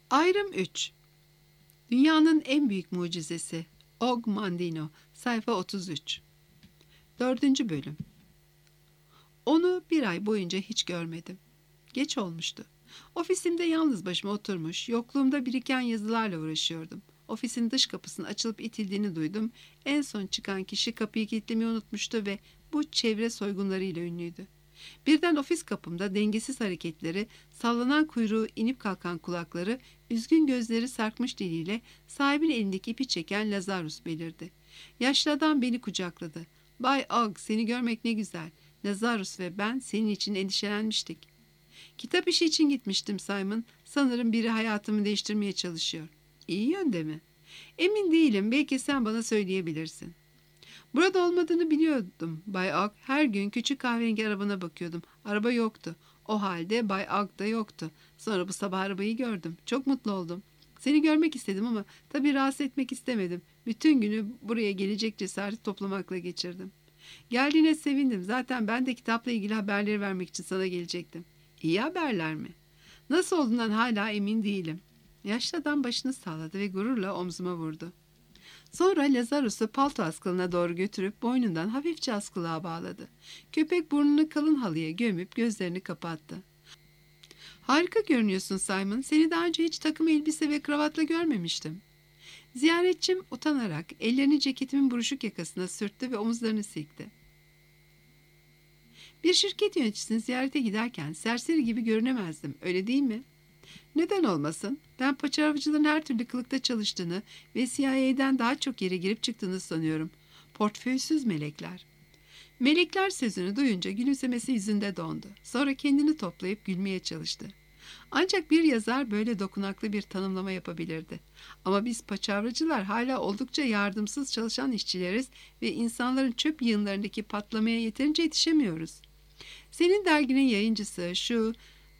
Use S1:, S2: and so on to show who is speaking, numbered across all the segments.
S1: Ayrım 3. Dünyanın en büyük mucizesi. Og Mandino, sayfa 33. 4. bölüm. Onu bir ay boyunca hiç görmedim. Geç olmuştu. Ofisimde yalnız başıma oturmuş, yokluğumda biriken yazılarla uğraşıyordum. Ofisin dış kapısının açılıp itildiğini duydum. En son çıkan kişi kapıyı kilitlemeyi unutmuştu ve bu çevre soygunlarıyla ünlüydü. Birden ofis kapımda dengesiz hareketleri, sallanan kuyruğu, inip kalkan kulakları, üzgün gözleri sarkmış diliyle sahibinin elindeki ipi çeken Lazarus belirdi. Yaşlı adam beni kucakladı. "Bay Og, seni görmek ne güzel. Lazarus ve ben senin için endişelenmiştik." "Kitap işi için gitmiştim Simon. Sanırım biri hayatımı değiştirmeye çalışıyor." "İyi yönde mi?" "Emin değilim. Belki sen bana söyleyebilirsin." "Burada olmadığını biliyordum Bay Ogg. Her gün küçük kahverengi arabana bakıyordum. Araba yoktu. O halde Bay Ogg da yoktu. Sonra bu sabah arabayı gördüm. Çok mutlu oldum. Seni görmek istedim ama tabii rahatsız etmek istemedim. Bütün günü buraya gelecek cesareti toplamakla geçirdim." "Geldiğine sevindim. Zaten ben de kitapla ilgili haberleri vermek için sana gelecektim." "İyi haberler mi?" "Nasıl olduğundan hala emin değilim." Yaşlı adam başını salladı ve gururla omzuma vurdu. Sonra Lazarus'u palto askılına doğru götürüp boynundan hafifçe askılığa bağladı. Köpek burnunu kalın halıya gömüp gözlerini kapattı. "Harika görünüyorsun Simon. Seni daha önce hiç takım elbise ve kravatla görmemiştim." Ziyaretçim utanarak ellerini ceketimin buruşuk yakasına sürttü ve omuzlarını silkti. "Bir şirket yöneticisini ziyarete giderken serseri gibi görünemezdim, öyle değil mi?" "Neden olmasın? Ben paçavcıların her türlü kılıkta çalıştığını ve CIA'den daha çok yere girip çıktığını sanıyorum. Portföysüz melekler." Melekler sözünü duyunca gülümsemesi yüzünde dondu. Sonra kendini toplayıp gülmeye çalıştı. "Ancak bir yazar böyle dokunaklı bir tanımlama yapabilirdi. Ama biz paçavracılar hala oldukça yardımsız çalışan işçileriz ve insanların çöp yığınlarındaki patlamaya yeterince yetişemiyoruz. Senin derginin yayıncısı şu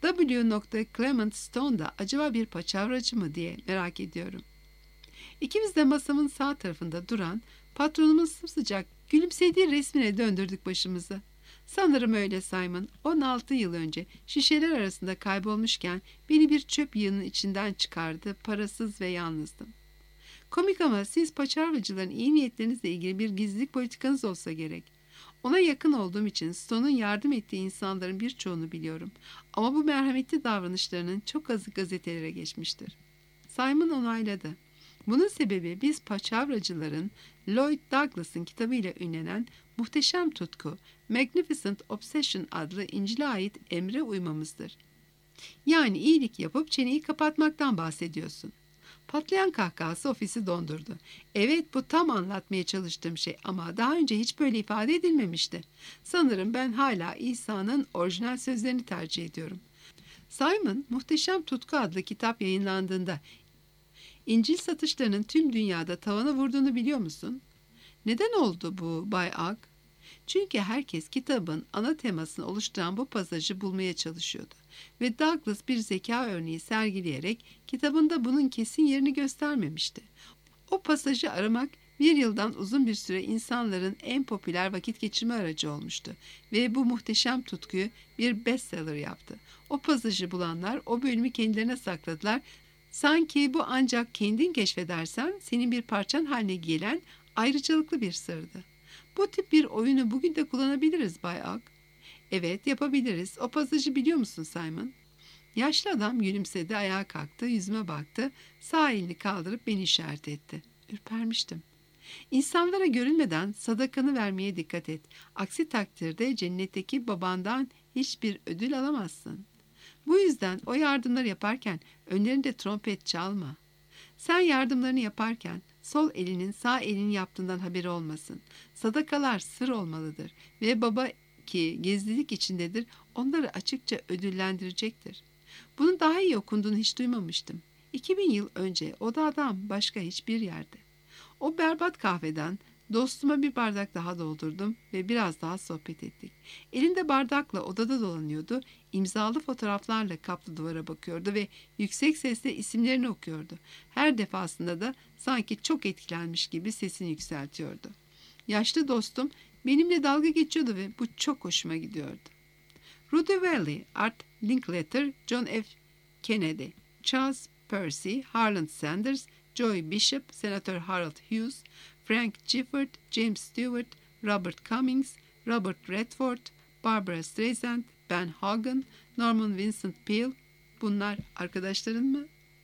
S1: W. Clement Stone da acaba bir paçavracı mı diye merak ediyorum." İkimiz de masamın sağ tarafında duran patronumun sımsıcak gülümsediği resmine döndürdük başımızı. "Sanırım öyle Simon. 16 yıl önce şişeler arasında kaybolmuşken beni bir çöp yığının içinden çıkardı. Parasız ve yalnızdım." "Komik ama siz paçavracıların iyi niyetlerinizle ilgili bir gizlilik politikanız olsa gerek." "Ona yakın olduğum için Stone'un yardım ettiği insanların birçoğunu biliyorum. Ama bu merhametli davranışlarının çok azı gazetelere geçmiştir." Simon onayladı. "Bunun sebebi biz paçavracıların Lloyd Douglas'ın kitabıyla ünlenen Muhteşem Tutku, Magnificent Obsession adlı İncil'e ait emre uymamızdır." "Yani iyilik yapıp çeneyi kapatmaktan bahsediyorsun." Patlayan kahkahası ofisi dondurdu. "Evet, bu tam anlatmaya çalıştığım şey ama daha önce hiç böyle ifade edilmemişti. Sanırım ben hala İsa'nın orijinal sözlerini tercih ediyorum." Simon, Muhteşem Tutku adlı kitap yayınlandığında İncil satışlarının tüm dünyada tavana vurduğunu biliyor musun? "Neden oldu bu Bay Ogg?" "Çünkü herkes kitabın ana temasını oluşturan bu pasajı bulmaya çalışıyordu. Ve Douglas bir zeka örneği sergileyerek kitabında bunun kesin yerini göstermemişti. O pasajı aramak bir yıldan uzun bir süre insanların en popüler vakit geçirme aracı olmuştu. Ve bu muhteşem tutkuyu bir bestseller yaptı. O pasajı bulanlar o bölümü kendilerine sakladılar. Sanki bu ancak kendin keşfedersen senin bir parçan haline gelen ayrıcalıklı bir sırdı. Bu tip bir oyunu bugün de kullanabiliriz Bay Ogg." "Evet, yapabiliriz. O pasajı biliyor musun Simon?" Yaşlı adam gülümsedi, ayağa kalktı, yüzüme baktı, sağ elini kaldırıp beni işaret etti. Ürpermiştim. "İnsanlara görünmeden sadakanı vermeye dikkat et. Aksi takdirde cennetteki babandan hiçbir ödül alamazsın. Bu yüzden o yardımları yaparken önlerinde trompet çalma. Sen yardımlarını yaparken sol elinin sağ elinin yaptığından haberi olmasın. Sadakalar sır olmalıdır ve baba ki gizlilik içindedir onları açıkça ödüllendirecektir." Bunu daha iyi okunduğunu hiç duymamıştım. 2000 yıl önce o da adam başka hiçbir yerde. O berbat kahveden dostuma bir bardak daha doldurdum ve biraz daha sohbet ettik. Elinde bardakla odada dolanıyordu, imzalı fotoğraflarla kaplı duvara bakıyordu ve yüksek sesle isimlerini okuyordu. Her defasında da sanki çok etkilenmiş gibi sesini yükseltiyordu. Yaşlı dostum benimle dalga geçiyordu ve bu çok hoşuma gidiyordu. Rudy Valley, Art Linkletter, John F. Kennedy, Charles Percy, Harland Sanders, Joy Bishop, Senatör Harold Hughes, Frank Gifford, James Stewart, Robert Cummings, Robert Redford, Barbara Streisand, Ben Hogan, Norman Vincent Peale. Bunlar arkadaşların mı?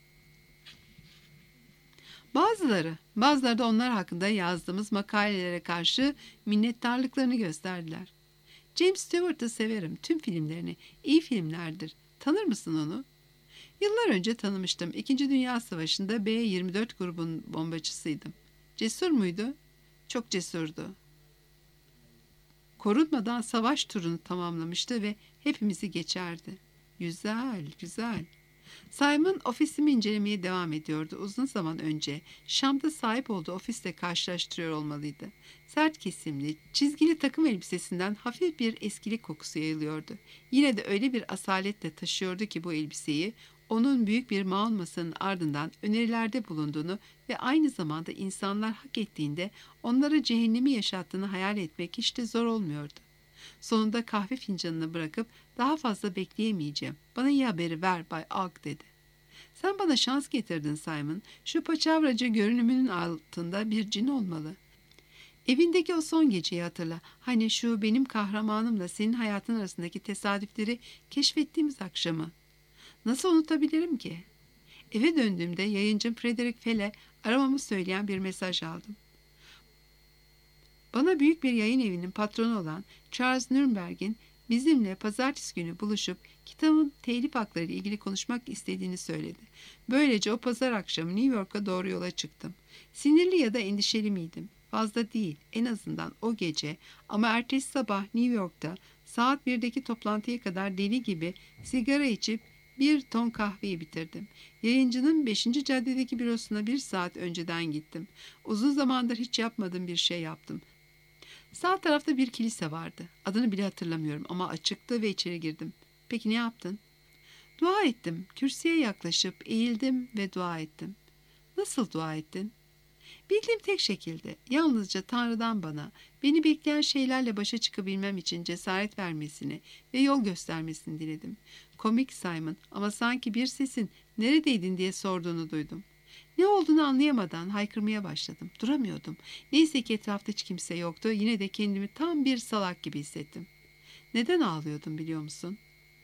S1: Bazıları da onlar hakkında yazdığımız makalelere karşı minnettarlıklarını gösterdiler. James Stewart'ı severim. Tüm filmlerini. İyi filmlerdir. Tanır mısın onu? Yıllar önce tanımıştım. İkinci Dünya Savaşı'nda B-24 grubun bombacısıydım. Cesur muydu? Çok cesurdu. Korunmadan savaş turunu tamamlamıştı ve hepimizi geçerdi. Güzel, güzel. Simon ofisimi incelemeye devam ediyordu. Uzun zaman önce Şam'da sahip olduğu ofisle karşılaştırıyor olmalıydı. Sert kesimli, çizgili takım elbisesinden hafif bir eskilik kokusu yayılıyordu. Yine de öyle bir asaletle taşıyordu ki bu elbiseyi, onun büyük bir maun masanın ardından önerilerde bulunduğunu ve aynı zamanda insanlar hak ettiğinde onlara cehennemi yaşattığını hayal etmek hiç de zor olmuyordu. Sonunda kahve fincanını bırakıp daha fazla bekleyemeyeceğim. Bana iyi haberi ver Bay Ogg dedi. Sen bana şans getirdin Simon. Şu paçavracı görünümünün altında bir cin olmalı. Evindeki o son geceyi hatırla. Hani şu benim kahramanımla senin hayatın arasındaki tesadüfleri keşfettiğimiz akşamı. Nasıl unutabilirim ki? Eve döndüğümde yayıncım Frederick Fell'e aramamı söyleyen bir mesaj aldım. Bana büyük bir yayın evinin patronu olan Charles Nürnberg'in bizimle pazartesi günü buluşup kitabın telif hakları ile ilgili konuşmak istediğini söyledi. Böylece o pazar akşamı New York'a doğru yola çıktım. Sinirli ya da endişeli miydim? Fazla değil, en azından o gece, ama ertesi sabah New York'ta saat 1'deki toplantıya kadar deli gibi sigara içip bir ton kahveyi bitirdim. Yayıncının 5. caddedeki bürosuna 1 saat önceden gittim. Uzun zamandır hiç yapmadığım bir şey yaptım. Sağ tarafta bir kilise vardı. Adını bile hatırlamıyorum ama açıktı ve içeri girdim. Peki ne yaptın? Dua ettim. Kürsüye yaklaşıp eğildim ve dua ettim. Nasıl dua ettin? Bildiğim tek şekilde, yalnızca Tanrı'dan bana, beni bekleyen şeylerle başa çıkabilmem için cesaret vermesini ve yol göstermesini diledim. Komik Simon, ama sanki bir sesin neredeydin diye sorduğunu duydum. Ne olduğunu anlayamadan haykırmaya başladım. Duramıyordum. Neyse ki etrafta hiç kimse yoktu. Yine de kendimi tam bir salak gibi hissettim. Neden ağlıyordum biliyor musun?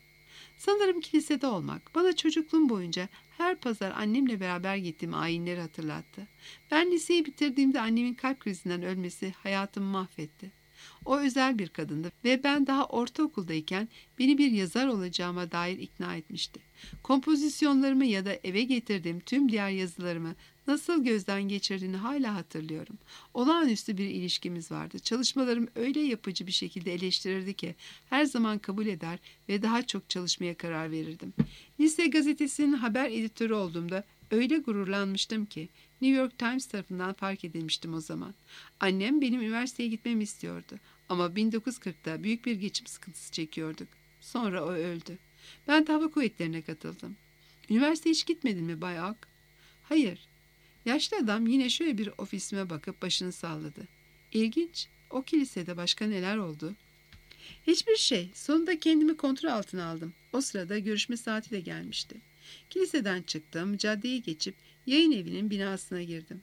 S1: Sanırım kilisede olmak bana çocukluğum boyunca her pazar annemle beraber gittiğim ayinleri hatırlattı. Ben liseyi bitirdiğimde annemin kalp krizinden ölmesi hayatımı mahvetti. O özel bir kadındı ve ben daha ortaokuldayken beni bir yazar olacağıma dair ikna etmişti. Kompozisyonlarımı ya da eve getirdiğim tüm diğer yazılarımı nasıl gözden geçirdiğini hala hatırlıyorum. Olağanüstü bir ilişkimiz vardı. Çalışmalarım öyle yapıcı bir şekilde eleştirirdi ki her zaman kabul eder ve daha çok çalışmaya karar verirdim. Lise gazetesinin haber editörü olduğumda öyle gururlanmıştım ki New York Times tarafından fark edilmiştim o zaman. Annem benim üniversiteye gitmemi istiyordu ama 1940'ta büyük bir geçim sıkıntısı çekiyorduk. Sonra o öldü. Ben de hava kuvvetlerine katıldım. Üniversiteye hiç gitmedin mi Bay Ogg? Hayır. Yaşlı adam yine şöyle bir ofisime bakıp başını salladı. İlginç. O kilisede başka neler oldu? Hiçbir şey. Sonunda kendimi kontrol altına aldım. O sırada görüşme saati de gelmişti. Kiliseden çıktım, caddeyi geçip yayın evinin binasına girdim.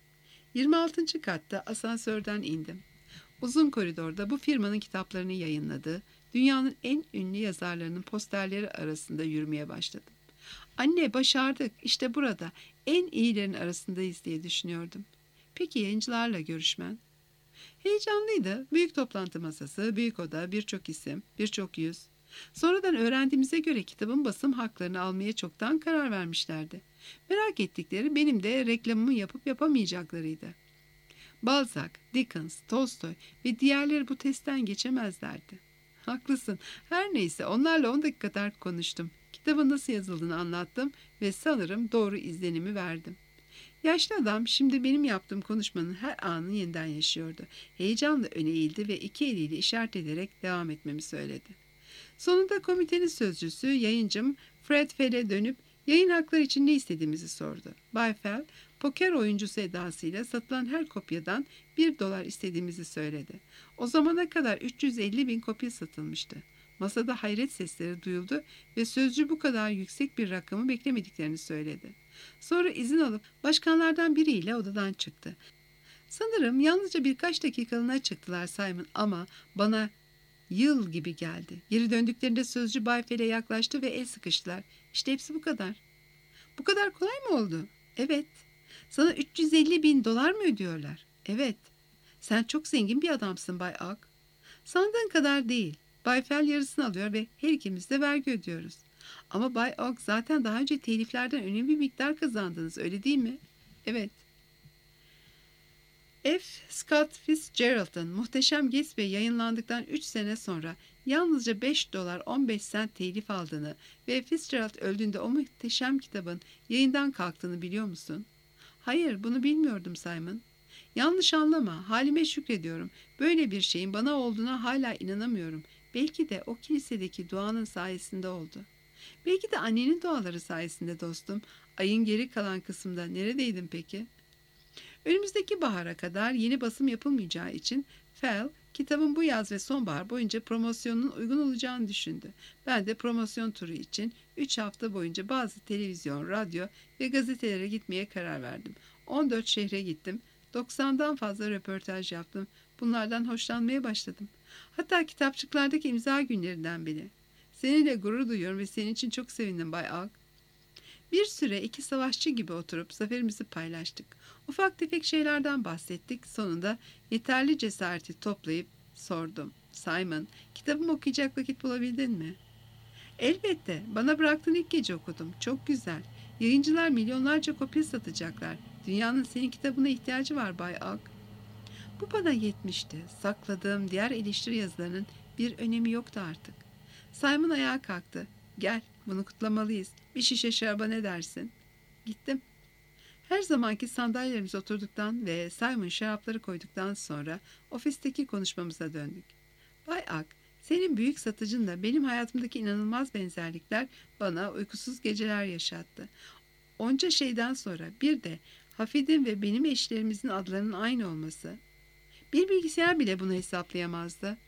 S1: 26. katta asansörden indim. Uzun koridorda bu firmanın kitaplarını yayınladığı dünyanın en ünlü yazarlarının posterleri arasında yürümeye başladım. Anne, başardık, işte burada en iyilerin arasındayız diye düşünüyordum. Peki yayıncılarla görüşmen? Heyecanlıydı. Büyük toplantı masası, büyük oda, birçok isim, birçok yüz. Sonradan öğrendiğimize göre kitabın basım haklarını almaya çoktan karar vermişlerdi. Merak ettikleri benim de reklamımı yapıp yapamayacaklarıydı. Balzac, Dickens, Tolstoy ve diğerleri bu testten geçemezlerdi. Haklısın. Her neyse onlarla 10 dakika kadar konuştum. Kitabın nasıl yazıldığını anlattım ve sanırım doğru izlenimi verdim. Yaşlı adam şimdi benim yaptığım konuşmanın her anını yeniden yaşıyordu. Heyecanla öne eğildi ve 2 eliyle işaret ederek devam etmemi söyledi. Sonunda komitenin sözcüsü, yayıncım Fred Fell'e dönüp yayın hakları için ne istediğimizi sordu. Bay Fell, poker oyuncusu edasıyla satılan her kopyadan $1 istediğimizi söyledi. O zamana kadar 350.000 kopya satılmıştı. Masada hayret sesleri duyuldu ve sözcü bu kadar yüksek bir rakamı beklemediklerini söyledi. Sonra izin alıp başkanlardan biriyle odadan çıktı. Sanırım yalnızca birkaç dakikalığına çıktılar Simon, ama bana yıl gibi geldi. Geri döndüklerinde sözcü Bay Fell'e yaklaştı ve el sıkıştılar. İşte hepsi bu kadar. Bu kadar kolay mı oldu? Evet. Sana 350 bin dolar mı ödüyorlar? Evet. Sen çok zengin bir adamsın Bay Ak. Sandığın kadar değil. Bay Fell yarısını alıyor ve her ikimiz de vergi ödüyoruz. Ama Bay Ak, zaten daha önce teliflerden önemli bir miktar kazandınız, öyle değil mi? Evet. F. Scott Fitzgerald'ın Muhteşem Gatsby yayınlandıktan 3 sene sonra yalnızca 5 dolar 15 sent telif aldığını ve Fitzgerald öldüğünde o muhteşem kitabın yayından kalktığını biliyor musun? Hayır, bunu bilmiyordum Simon. Yanlış anlama, halime şükrediyorum. Böyle bir şeyin bana olduğuna hala inanamıyorum. Belki de o kilisedeki duanın sayesinde oldu. Belki de annenin duaları sayesinde dostum. Ayın geri kalan kısmında neredeydin peki? Önümüzdeki bahara kadar yeni basım yapılmayacağı için Fell, kitabın bu yaz ve sonbahar boyunca promosyonunun uygun olacağını düşündü. Ben de promosyon turu için 3 hafta boyunca bazı televizyon, radyo ve gazetelere gitmeye karar verdim. 14 şehre gittim. 90'dan fazla röportaj yaptım. Bunlardan hoşlanmaya başladım. Hatta kitapçıklardaki imza günlerinden bile. Seninle gurur duyuyorum ve senin için çok sevindim Bay Ak. Bir süre iki savaşçı gibi oturup zaferimizi paylaştık. Ufak tefek şeylerden bahsettik. Sonunda yeterli cesareti toplayıp sordum. Simon, kitabımı okuyacak vakit bulabildin mi? Elbette. Bana bıraktığın ilk gece okudum. Çok güzel. Yayıncılar milyonlarca kopya satacaklar. Dünyanın senin kitabına ihtiyacı var Bay Ak. Bu bana yetmişti. Sakladığım diğer eleştiri yazılarının bir önemi yoktu artık. Simon ayağa kalktı. Gel, bunu kutlamalıyız. Bir şişe şaraba ne dersin? Gittim. Her zamanki sandalyelerimize oturduktan ve Simon şarapları koyduktan sonra ofisteki konuşmamıza döndük. Bay Ak, senin büyük satıcınla benim hayatımdaki inanılmaz benzerlikler bana uykusuz geceler yaşattı. Onca şeyden sonra bir de Hafid'in ve benim eşlerimizin adlarının aynı olması. Bir bilgisayar bile bunu hesaplayamazdı.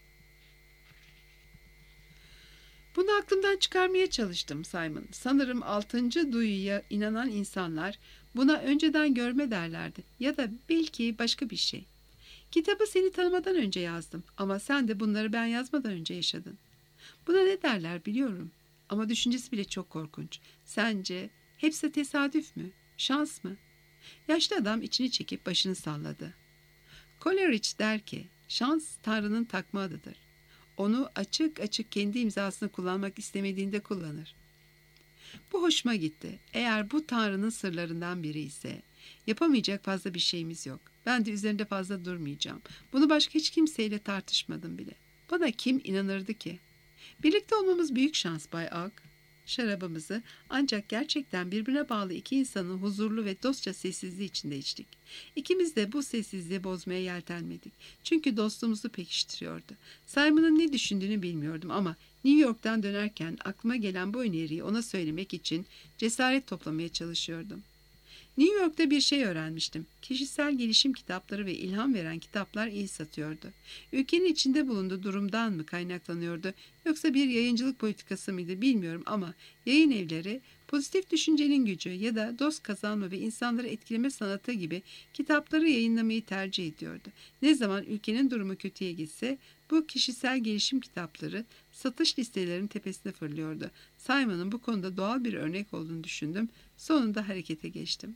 S1: Bunu aklımdan çıkarmaya çalıştım Simon. Sanırım 6. duyuya inanan insanlar buna önceden görme derlerdi. Ya da belki başka bir şey. Kitabı seni tanımadan önce yazdım ama sen de bunları ben yazmadan önce yaşadın. Buna ne derler biliyorum ama düşüncesi bile çok korkunç. Sence hepsi tesadüf mü? Şans mı? Yaşlı adam içini çekip başını salladı. Coleridge der ki, şans Tanrı'nın takma adıdır. Onu açık açık kendi imzasını kullanmak istemediğinde kullanır. Bu hoşuma gitti. Eğer bu Tanrı'nın sırlarından biri ise yapamayacak fazla bir şeyimiz yok. Ben de üzerinde fazla durmayacağım. Bunu başka hiç kimseyle tartışmadım bile. Bana kim inanırdı ki? Birlikte olmamız büyük şans Bay Ak. Şarabımızı ancak gerçekten birbirine bağlı iki insanın huzurlu ve dostça sessizliği içinde içtik. İkimiz de bu sessizliği bozmaya yeltenmedik. Çünkü dostluğumuzu pekiştiriyordu. Simon'ın ne düşündüğünü bilmiyordum ama New York'tan dönerken aklıma gelen bu öneriyi ona söylemek için cesaret toplamaya çalışıyordum. New York'ta bir şey öğrenmiştim. Kişisel gelişim kitapları ve ilham veren kitaplar iyi satıyordu. Ülkenin içinde bulunduğu durumdan mı kaynaklanıyordu yoksa bir yayıncılık politikası mıydı bilmiyorum ama yayın evleri pozitif düşüncenin gücü ya da dost kazanma ve insanları etkileme sanatı gibi kitapları yayınlamayı tercih ediyordu. Ne zaman ülkenin durumu kötüye gitse bu kişisel gelişim kitapları satış listelerinin tepesine fırlıyordu. Simon'ın bu konuda doğal bir örnek olduğunu düşündüm. Sonunda harekete geçtim.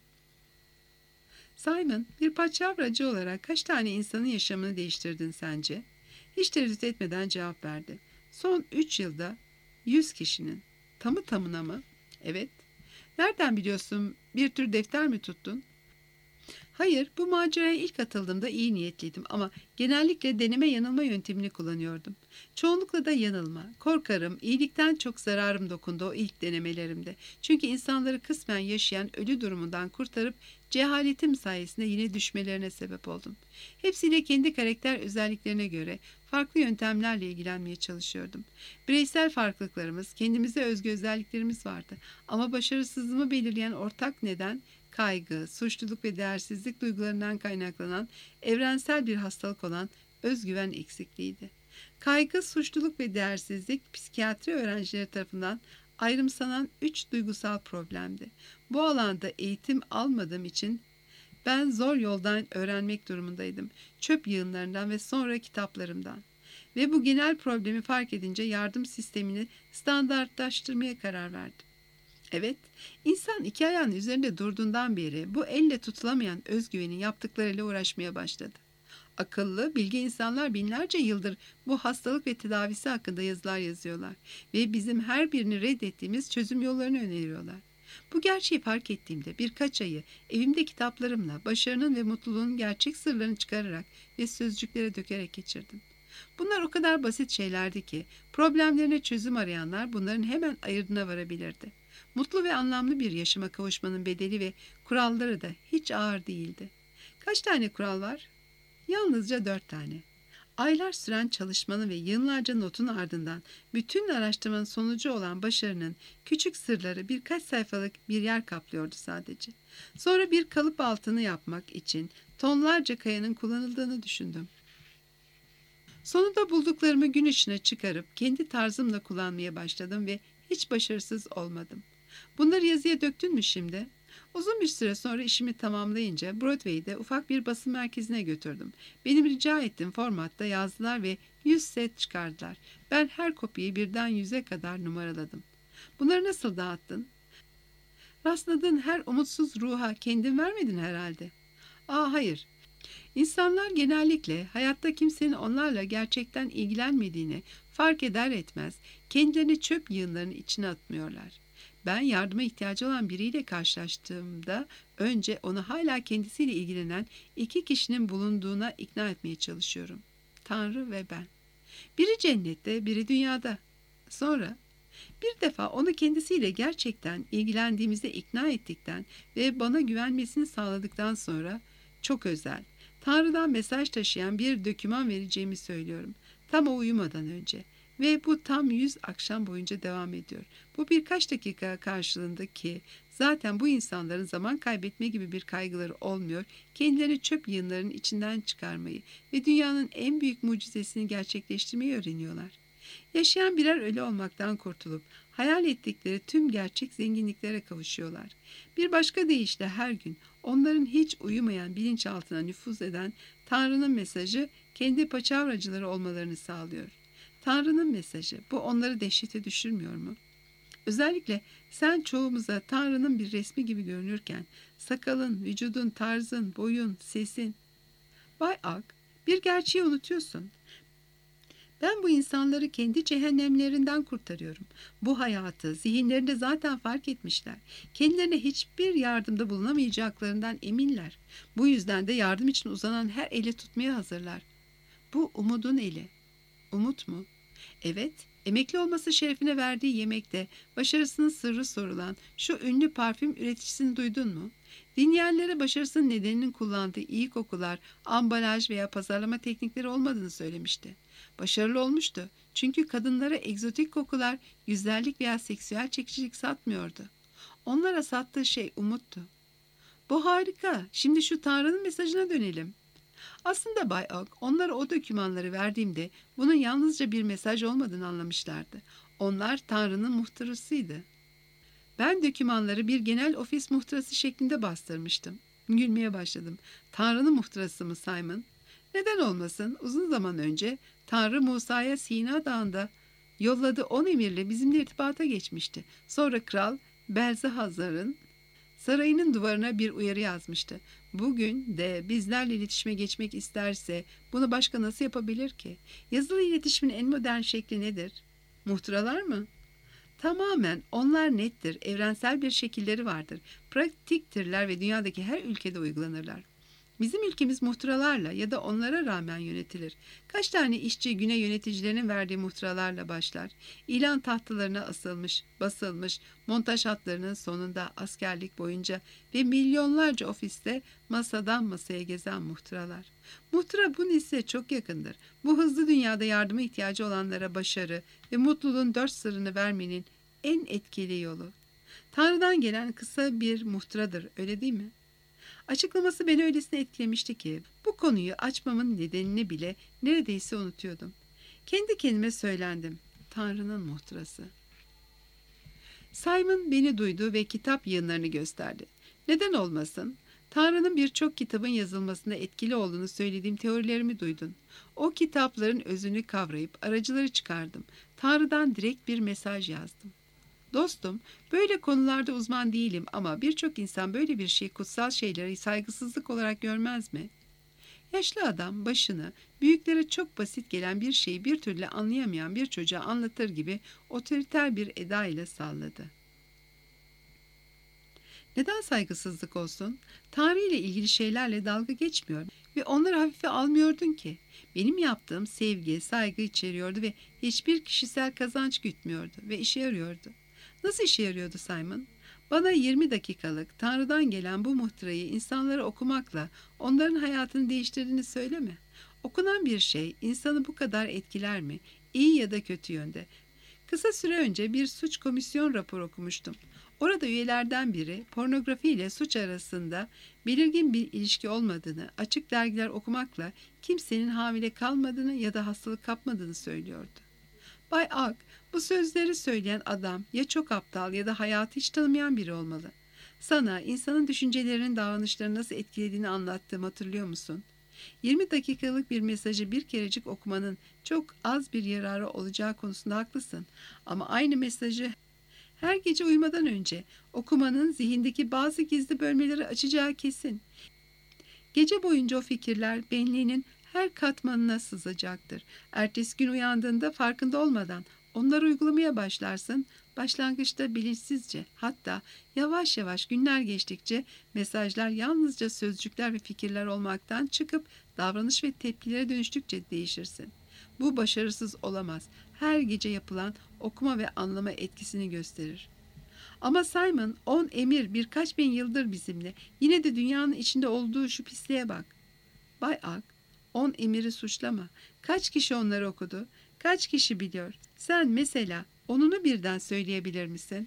S1: Simon, bir paçavracı olarak kaç tane insanın yaşamını değiştirdin sence? Hiç tereddüt etmeden cevap verdi. Son 3 yılda 100 kişinin. Tamı tamına mı? Evet. Nereden biliyorsun? Bir tür defter mi tuttun? Hayır, bu maceraya ilk atıldığımda iyi niyetliydim ama genellikle deneme yanılma yöntemini kullanıyordum. Çoğunlukla da yanılma. Korkarım iyilikten çok zararım dokundu o ilk denemelerimde. Çünkü insanları kısmen yaşayan ölü durumundan kurtarıp cehaletim sayesinde yine düşmelerine sebep oldum. Hepsiyle kendi karakter özelliklerine göre farklı yöntemlerle ilgilenmeye çalışıyordum. Bireysel farklılıklarımız, kendimize özgü özelliklerimiz vardı ama başarısızlığımı belirleyen ortak neden kaygı, suçluluk ve değersizlik duygularından kaynaklanan evrensel bir hastalık olan özgüven eksikliğiydi. Kaygı, suçluluk ve değersizlik psikiyatri öğrencileri tarafından ayrımsanan 3 duygusal problemdi. Bu alanda eğitim almadığım için ben zor yoldan öğrenmek durumundaydım. Çöp yığınlarından ve sonra kitaplarımdan. Ve bu genel problemi fark edince yardım sistemini standartlaştırmaya karar verdim. Evet, insan iki ayağının üzerinde durduğundan beri bu elle tutulamayan özgüvenin yaptıklarıyla uğraşmaya başladı. Akıllı, bilge insanlar binlerce yıldır bu hastalık ve tedavisi hakkında yazılar yazıyorlar ve bizim her birini reddettiğimiz çözüm yollarını öneriyorlar. Bu gerçeği fark ettiğimde birkaç ayı evimde kitaplarımla başarının ve mutluluğun gerçek sırlarını çıkararak ve sözcüklere dökerek geçirdim. Bunlar o kadar basit şeylerdi ki problemlerine çözüm arayanlar bunların hemen ayırdına varabilirdi. Mutlu ve anlamlı bir yaşama kavuşmanın bedeli ve kuralları da hiç ağır değildi. Kaç tane kural var? Yalnızca 4 tane. Aylar süren çalışmanın ve yıllarca notun ardından bütün araştırmanın sonucu olan başarının küçük sırları birkaç sayfalık bir yer kaplıyordu sadece. Sonra bir kalıp altını yapmak için tonlarca kayanın kullanıldığını düşündüm. Sonunda bulduklarımı gün ışığına çıkarıp kendi tarzımla kullanmaya başladım ve hiç başarısız olmadım. Bunları yazıya döktün mü şimdi? Uzun bir süre sonra işimi tamamlayınca Broadway'de ufak bir basın merkezine götürdüm. Benim rica ettiğim formatta yazdılar ve 100 set çıkardılar. Ben her kopyayı birden 100'e kadar numaraladım. Bunları nasıl dağıttın? Rastladığın her umutsuz ruha kendin vermedin herhalde. Hayır. İnsanlar genellikle hayatta kimsenin onlarla gerçekten ilgilenmediğini fark eder etmez kendilerini çöp yığınlarının içine atmıyorlar. Ben yardıma ihtiyacı olan biriyle karşılaştığımda önce onu hala kendisiyle ilgilenen 2 kişinin bulunduğuna ikna etmeye çalışıyorum. Tanrı ve ben. Biri cennette, biri dünyada. Sonra bir defa onu kendisiyle gerçekten ilgilendiğimizde ikna ettikten ve bana güvenmesini sağladıktan sonra çok özel, Tanrı'dan mesaj taşıyan bir döküman vereceğimi söylüyorum. Tam o uyumadan önce. Ve bu tam 100 akşam boyunca devam ediyor. Bu birkaç dakika karşılığında ki zaten bu insanların zaman kaybetme gibi bir kaygıları olmuyor, kendilerini çöp yığınlarının içinden çıkarmayı ve dünyanın en büyük mucizesini gerçekleştirmeyi öğreniyorlar. Yaşayan birer ölü olmaktan kurtulup hayal ettikleri tüm gerçek zenginliklere kavuşuyorlar. Bir başka deyişle her gün onların hiç uyumayan bilinçaltına nüfuz eden Tanrı'nın mesajı kendi paçavracıları olmalarını sağlıyor. Tanrı'nın mesajı, bu onları dehşete düşürmüyor mu? Özellikle sen çoğumuza Tanrı'nın bir resmi gibi görünürken, sakalın, vücudun, tarzın, boyun, sesin. Bay Ak, bir gerçeği unutuyorsun. Ben bu insanları kendi cehennemlerinden kurtarıyorum. Bu hayatı zihinlerinde zaten fark etmişler. Kendilerine hiçbir yardımda bulunamayacaklarından eminler. Bu yüzden de yardım için uzanan her eli tutmaya hazırlar. Bu umudun eli. Umut mu? Evet, emekli olması şerefine verdiği yemekte başarısının sırrı sorulan şu ünlü parfüm üreticisini duydun mu? Dinleyenlere başarısının nedeninin kullandığı iyi kokular, ambalaj veya pazarlama teknikleri olmadığını söylemişti. Başarılı olmuştu çünkü kadınlara egzotik kokular, güzellik veya seksüel çekicilik satmıyordu. Onlara sattığı şey umuttu. Bu harika. Şimdi şu Tanrı'nın mesajına dönelim. Aslında Bay Oak onlara o dokümanları verdiğimde bunun yalnızca bir mesaj olmadığını anlamışlardı. Onlar Tanrı'nın muhtırasıydı. Ben dokümanları bir genel ofis muhtırası şeklinde bastırmıştım. Gülmeye başladım. Tanrı'nın muhtırası mı Simon? Neden olmasın? Uzun zaman önce Tanrı Musa'ya Sina Dağı'nda yolladığı 10 emirle bizimle irtibata geçmişti. Sonra Kral Belzahazar'ın sarayının duvarına bir uyarı yazmıştı. Bugün de bizlerle iletişime geçmek isterse bunu başka nasıl yapabilir ki? Yazılı iletişimin en modern şekli nedir? Muhtıralar mı? Tamamen onlar nettir, evrensel bir şekilleri vardır, pratiktirler ve dünyadaki her ülkede uygulanırlar. Bizim ülkemiz muhtıralarla ya da onlara rağmen yönetilir. Kaç tane işçi güne yöneticilerinin verdiği muhtıralarla başlar. İlan tahtalarına asılmış, basılmış, montaj hatlarının sonunda askerlik boyunca ve milyonlarca ofiste masadan masaya gezen muhtıralar. Muhtıra bu ise çok yakındır. Bu hızlı dünyada yardıma ihtiyacı olanlara başarı ve mutluluğun 4 sırrını vermenin en etkili yolu. Tanrı'dan gelen kısa bir muhtıradır, öyle değil mi? Açıklaması beni öylesine etkilemişti ki bu konuyu açmamın nedenini bile neredeyse unutuyordum. Kendi kendime söylendim. Tanrı'nın muhtırası. Simon beni duydu ve kitap yığınlarını gösterdi. Neden olmasın? Tanrı'nın birçok kitabın yazılmasında etkili olduğunu söylediğim teorilerimi duydun. O kitapların özünü kavrayıp aracıları çıkardım. Tanrı'dan direkt bir mesaj yazdım. Dostum, böyle konularda uzman değilim ama birçok insan böyle bir şeyi kutsal şeyleri saygısızlık olarak görmez mi? Yaşlı adam başını büyüklere çok basit gelen bir şeyi bir türlü anlayamayan bir çocuğa anlatır gibi otoriter bir eda ile salladı. Neden saygısızlık olsun? Tanrı ile ilgili şeylerle dalga geçmiyor ve onları hafife almıyordun ki. Benim yaptığım sevgi, saygı içeriyordu ve hiçbir kişisel kazanç gütmüyordu ve işe yarıyordu. Nasıl işe yarıyordu Simon? Bana 20 dakikalık Tanrı'dan gelen bu muhtırayı insanlara okumakla onların hayatını değiştirdiğini söyleme. Okunan bir şey insanı bu kadar etkiler mi? İyi ya da kötü yönde. Kısa süre önce bir suç komisyon raporu okumuştum. Orada üyelerden biri pornografi ile suç arasında belirgin bir ilişki olmadığını, açık dergiler okumakla kimsenin hamile kalmadığını ya da hastalık kapmadığını söylüyordu. Bay Agg, bu sözleri söyleyen adam ya çok aptal ya da hayatı hiç tanımayan biri olmalı. Sana insanın düşüncelerinin davranışlarını nasıl etkilediğini anlattığımı hatırlıyor musun? 20 dakikalık bir mesajı bir kerecik okumanın çok az bir yararı olacağı konusunda haklısın. Ama aynı mesajı her gece uyumadan önce okumanın zihindeki bazı gizli bölmeleri açacağı kesin. Gece boyunca o fikirler benliğinin her katmanına sızacaktır. Ertesi gün uyandığında farkında olmadan onları uygulamaya başlarsın. Başlangıçta bilinçsizce, hatta yavaş yavaş günler geçtikçe mesajlar yalnızca sözcükler ve fikirler olmaktan çıkıp davranış ve tepkilere dönüştükçe değişirsin. Bu başarısız olamaz. Her gece yapılan okuma ve anlama etkisini gösterir. Ama Simon, 10 emir birkaç bin yıldır bizimle. Yine de dünyanın içinde olduğu şu pisliğe bak. Bay Agg, 10 emiri suçlama. Kaç kişi onları okudu? Kaç kişi biliyor? Sen mesela onunu birden söyleyebilir misin?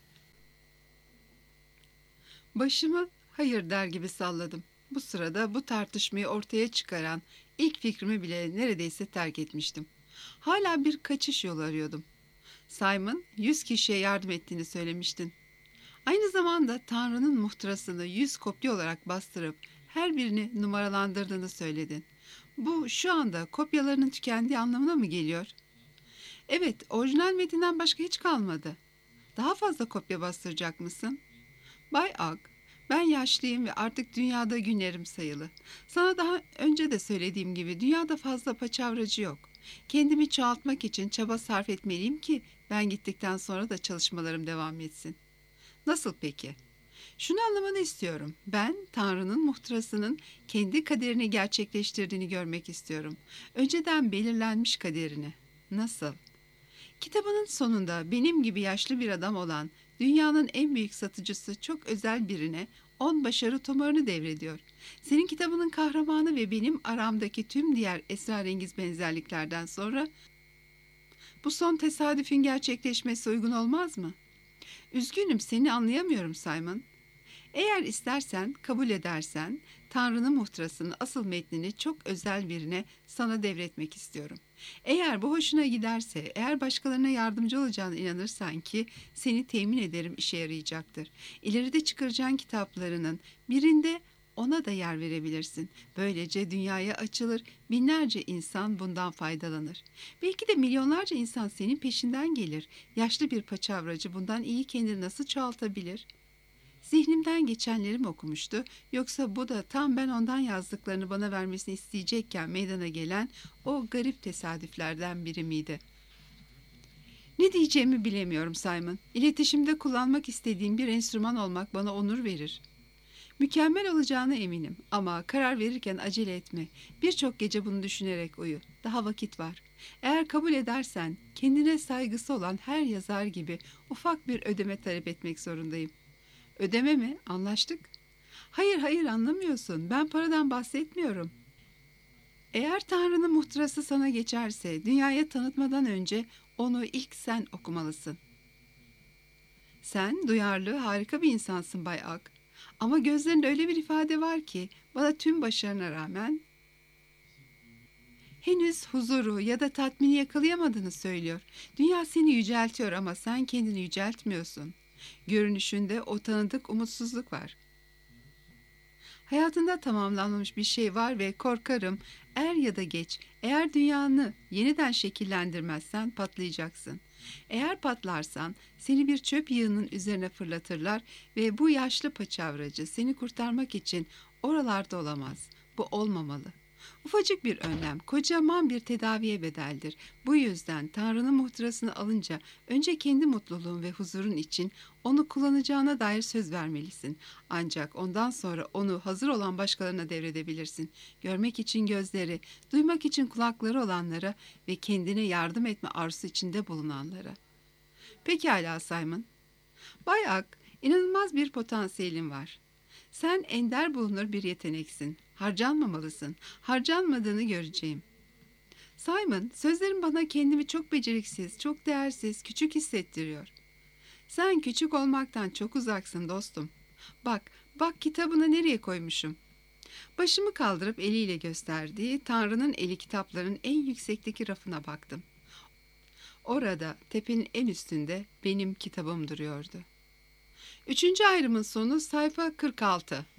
S1: Başımı hayır der gibi salladım. Bu sırada bu tartışmayı ortaya çıkaran ilk fikrimi bile neredeyse terk etmiştim. Hala bir kaçış yolu arıyordum. Simon, 100 kişiye yardım ettiğini söylemiştin. Aynı zamanda Tanrı'nın muhtırasını 100 kopya olarak bastırıp her birini numaralandırdığını söyledin. Bu şu anda kopyalarının tükendiği anlamına mı geliyor? Evet, orijinal metinden başka hiç kalmadı. Daha fazla kopya bastıracak mısın? Bay Agg, ben yaşlıyım ve artık dünyada günlerim sayılı. Sana daha önce de söylediğim gibi dünyada fazla paçavracı yok. Kendimi çoğaltmak için çaba sarf etmeliyim ki ben gittikten sonra da çalışmalarım devam etsin. Nasıl peki? Şunu anlamanı istiyorum. Ben Tanrı'nın muhtırasının kendi kaderini gerçekleştirdiğini görmek istiyorum. Önceden belirlenmiş kaderini. Nasıl? Kitabının sonunda benim gibi yaşlı bir adam olan dünyanın en büyük satıcısı çok özel birine 10 başarı tomarını devrediyor. Senin kitabının kahramanı ve benim aramdaki tüm diğer esrarengiz benzerliklerden sonra bu son tesadüfün gerçekleşmesi uygun olmaz mı? Üzgünüm, seni anlayamıyorum Simon. Eğer istersen, kabul edersen, Tanrı'nın muhtırasının asıl metnini çok özel birine sana devretmek istiyorum. Eğer bu hoşuna giderse, eğer başkalarına yardımcı olacağına inanırsan ki seni temin ederim işe yarayacaktır. İleride çıkaracağın kitaplarının birinde ona da yer verebilirsin. Böylece dünyaya açılır, binlerce insan bundan faydalanır. Belki de milyonlarca insan senin peşinden gelir. Yaşlı bir paçavracı bundan iyi kendini nasıl çoğaltabilir? Zihnimden geçenleri mi okumuştu, yoksa bu da tam ben ondan yazdıklarını bana vermesini isteyecekken meydana gelen o garip tesadüflerden biri miydi? Ne diyeceğimi bilemiyorum Simon. İletişimde kullanmak istediğim bir enstrüman olmak bana onur verir. Mükemmel olacağına eminim ama karar verirken acele etme. Birçok gece bunu düşünerek uyu. Daha vakit var. Eğer kabul edersen kendine saygısı olan her yazar gibi ufak bir ödeme talep etmek zorundayım. Ödeme mi? Anlaştık. Hayır hayır, anlamıyorsun. Ben paradan bahsetmiyorum. Eğer Tanrı'nın muhtırası sana geçerse dünyaya tanıtmadan önce onu ilk sen okumalısın. Sen duyarlı, harika bir insansın Bay Agg. Ama gözlerinde öyle bir ifade var ki bana tüm başarına rağmen Henüz huzuru ya da tatmini yakalayamadığını söylüyor. Dünya seni yüceltiyor ama sen kendini yüceltmiyorsun. Görünüşünde o tanıdık umutsuzluk var. Hayatında tamamlanmamış bir şey var ve korkarım er ya da geç eğer dünyanı yeniden şekillendirmezsen patlayacaksın. Eğer patlarsan seni bir çöp yığının üzerine fırlatırlar ve bu yaşlı paçavracı seni kurtarmak için oralarda olamaz. Bu olmamalı. Ufacık bir önlem, kocaman bir tedaviye bedeldir. Bu yüzden Tanrı'nın muhtırasını alınca önce kendi mutluluğun ve huzurun için onu kullanacağına dair söz vermelisin. Ancak ondan sonra onu hazır olan başkalarına devredebilirsin. Görmek için gözleri, duymak için kulakları olanlara ve kendine yardım etme arzusu içinde bulunanlara. Pekala Simon. Bay Ak, inanılmaz bir potansiyelin var. Sen ender bulunur bir yeteneksin. Harcanmamalısın. Harcanmadığını göreceğim. Simon, sözlerin bana kendimi çok beceriksiz, çok değersiz, küçük hissettiriyor. Sen küçük olmaktan çok uzaksın dostum. Bak kitabını nereye koymuşum. Başımı kaldırıp eliyle gösterdiği Tanrı'nın eli kitapların en yüksekteki rafına baktım. Orada tepenin en üstünde benim kitabım duruyordu. Üçüncü ayrımın sonu sayfa 46.